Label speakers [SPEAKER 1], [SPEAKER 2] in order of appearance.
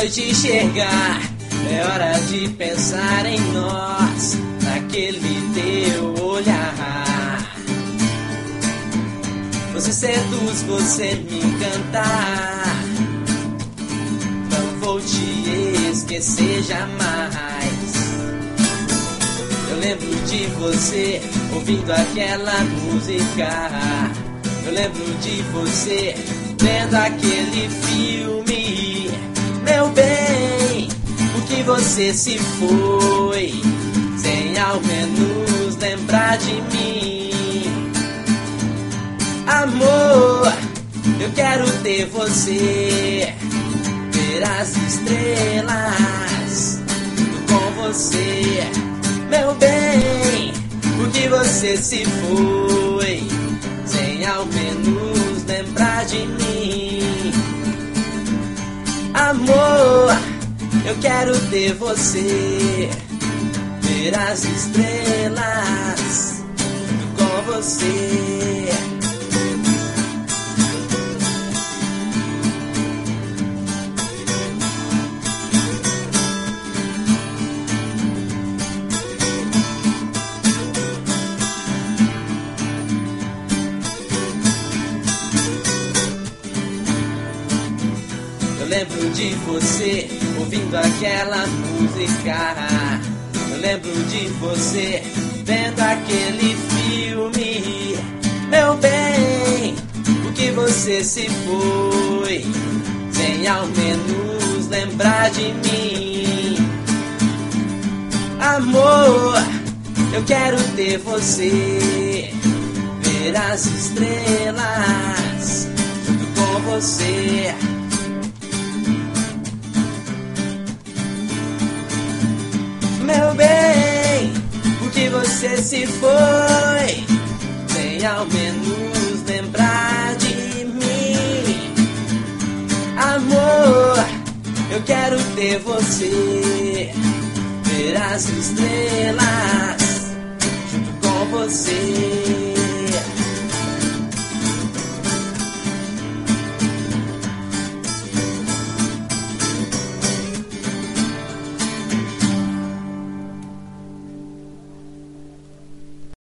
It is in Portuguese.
[SPEAKER 1] noite chegar, é hora de pensar em nós, naquele teu olhar. Você seduz, você me encanta, não vou te esquecer jamais. Eu lembro de você ouvindo aquela música, eu lembro de você vendo aquele filme. Meu bem, por que você se foi sem ao menos lembrar de mim? Amor, eu quero ter você, ver as estrelas com você. Meu bem, por que você se foi sem ao menos lembrar de mim? Amor, eu quero ter você, ver as estrelas com você. Eu lembro de você ouvindo aquela música, eu lembro de você vendo aquele filme. Meu bem, por que você se foi sem ao menos lembrar de mim? Amor, eu quero ter você, ver as estrelas junto com você. Meu bem, por que você se foi sem ao menos lembrar de mim? Amor, eu quero ter você, ver as estrelas junto com você.